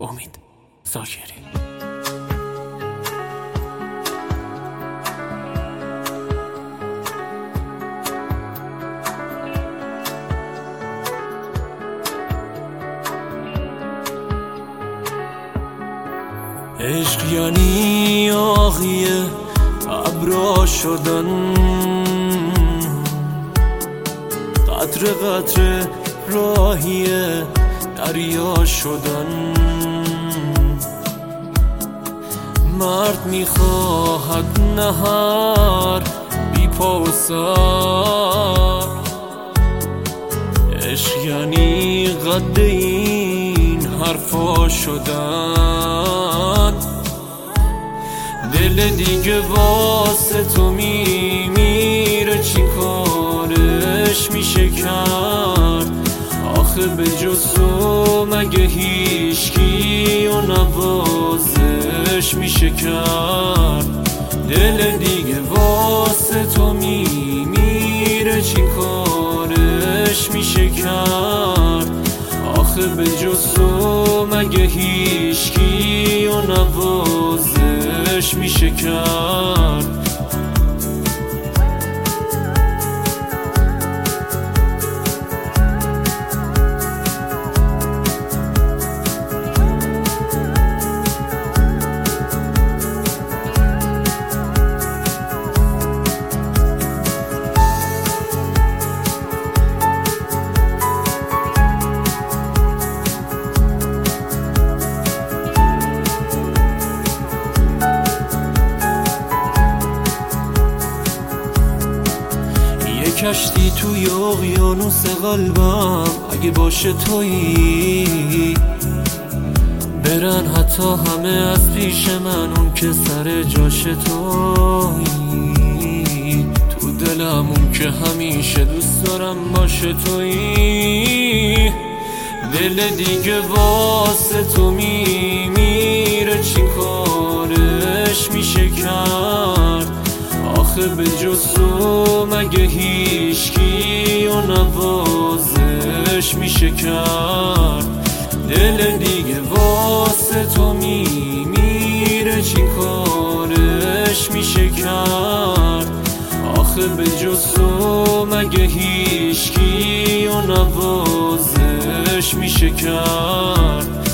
امید زاکری. عشق یعنی آغی ابرا شدن، قطره قطره راهی دریا شدن. مرد میخواهد نهر بی پا و سر، عشق یعنی قد این حرفا شدن. دل دیگه واسه تو میمیره، چی کارش میشه کرد؟ آخه به جز تو مگه هیچکی و نوازش میشه کرد؟ دل دیگه واسه تو میمیره، چی کارش میشه کرد؟ آخه به جز تو مگه هیچکی و نوازش میشه کرد؟ کشتی توی اقیانوس قلبم، اگه باشه تویی برن حتی همه از پیش من، اون که سر جاش تویی. تو دلم اون که همیشه دوست دارم باشه تویی. دل دیگه واسه تو میمیره، چی کارش میشه کرد؟ آخه به جز تو مگه هیچکی و نوازش میشه کرد؟ دل دیگه واسه تو میمیره، چی کارش میشه کرد؟ آخه به جز تو مگه هیچکی و نوازش میشه کرد؟